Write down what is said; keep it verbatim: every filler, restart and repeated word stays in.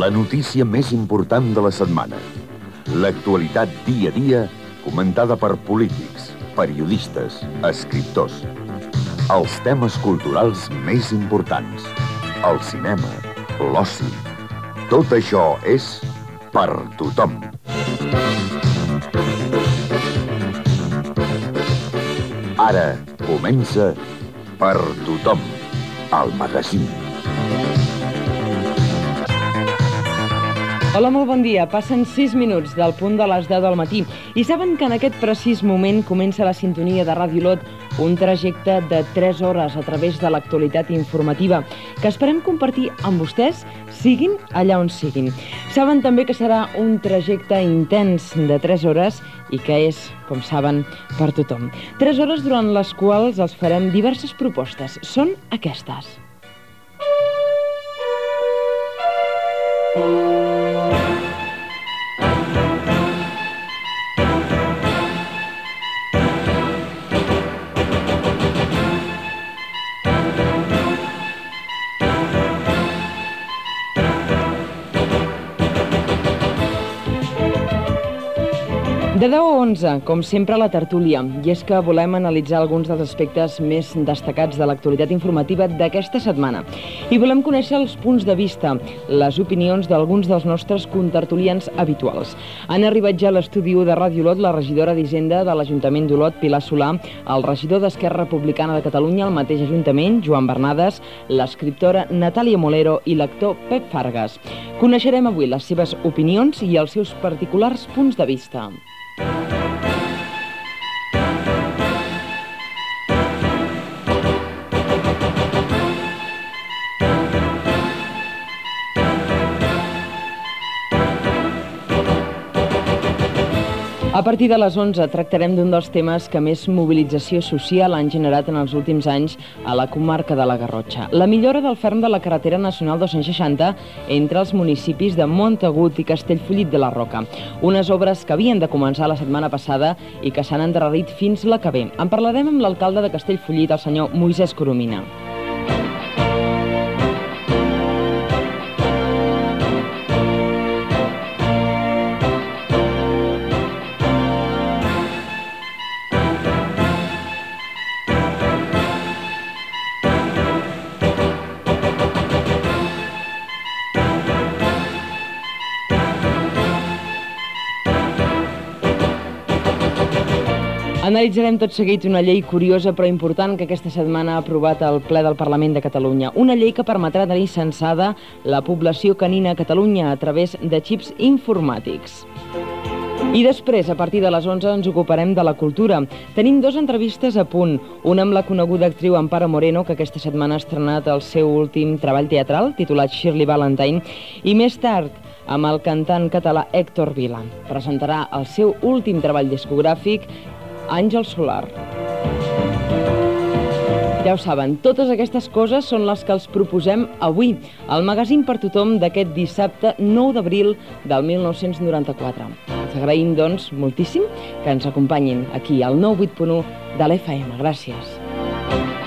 La notícia més important de la setmana. L'actualitat dia a dia comentada per polítics, periodistes, escriptors. Els temes culturals més importants. El cinema, l'oci. Tot això és per tothom. Ara comença Per tothom, el magazín. Hola, molt bon dia. Passen sis minuts del punt de les deu del matí i saben que en aquest precís moment comença la sintonia de Ràdio Lot, un trajecte de tres hores a través de l'actualitat informativa que esperem compartir amb vostès, siguin allà on siguin. Saben també que serà un trajecte intens de tres hores i que és, com saben, per tothom. Tres hores durant les quals els farem diverses propostes. Són aquestes. De deu a onze, com sempre, la tertúlia. I és que volem analitzar alguns dels aspectes més destacats de l'actualitat informativa d'aquesta setmana. I volem conèixer els punts de vista, les opinions d'alguns dels nostres contertulians habituals. Han arribat ja a l'estudi u de Ràdio Lot la regidora d'Hisenda de l'Ajuntament d'Olot, Pilar Solà, el regidor d'Esquerra Republicana de Catalunya al mateix Ajuntament, Joan Bernades, l'escriptora Natàlia Molero i l'actor Pep Fargas. Coneixerem avui les seves opinions i els seus particulars punts de vista. A partir de les onze tractarem d'un dels temes que més mobilització social han generat en els últims anys a la comarca de la Garrotxa. La millora del ferm de la carretera nacional dos-cents seixanta entre els municipis de Montagut i Castellfollit de la Roca. Unes obres que havien de començar la setmana passada i que s'han endarrerit fins la que ve. En parlarem amb l'alcalde de Castellfollit, el senyor Moisès Coromina. Analitzarem tot seguit una llei curiosa però important que aquesta setmana ha aprovat el ple del Parlament de Catalunya. Una llei que permetrà tenir censada la població canina a Catalunya a través de xips informàtics. I després, a partir de les onze, ens ocuparem de la cultura. Tenim dues entrevistes a punt, una amb la coneguda actriu Amparo Moreno, que aquesta setmana ha estrenat el seu últim treball teatral, titulat Shirley Valentine, i més tard, amb el cantant català Héctor Vila. Presentarà el seu últim treball discogràfic, Àngel Solar. Ja ho saben, totes aquestes coses són les que els proposem avui, al magazín per tothom d'aquest dissabte nou d'abril del mil nou-cents noranta-quatre. Els agraïm, doncs, moltíssim que ens acompanyin aquí al nou vuit punt u de l'F M. Gràcies.